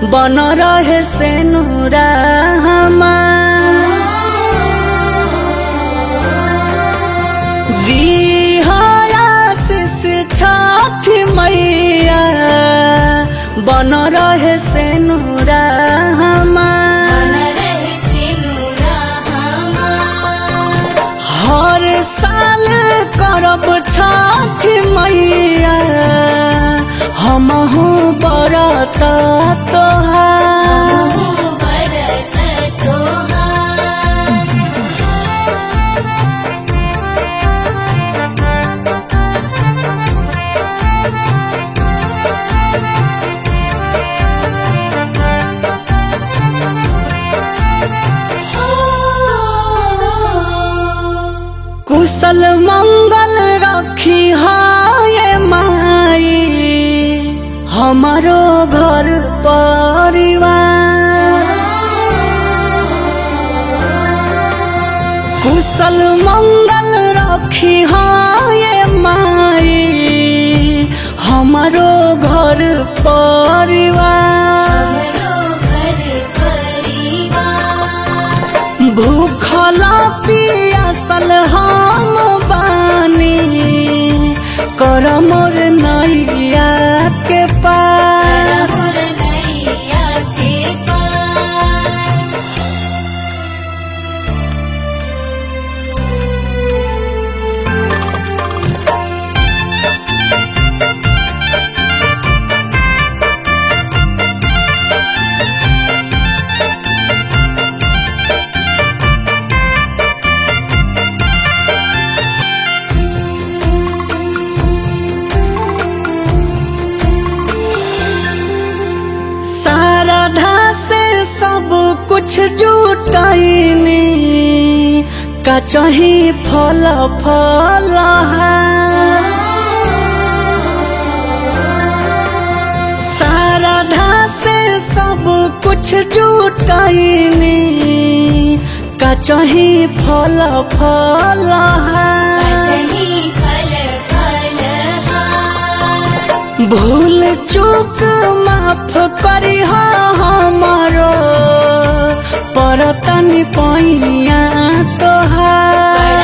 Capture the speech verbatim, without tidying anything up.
बन रहे से नूरा आशीष छठी मैया बन रहे से नूरा हर साल करब छठी मैया हमहू बरत तोहार कुशल मंगल रखी हाय माई हमारो घर परिवार। कुशल मंगल रखी हाय माई हमारो घर परिवार। भूखला पियासल हम बानी कर मोर नैया के पार। सारधा से सब कुछ जुटाइनी का चाही फल फल सारधा से सब कुछ जुटाइनी का चाही फल फल भूल चूक माफ करी हमारो परतन पैया तोहार।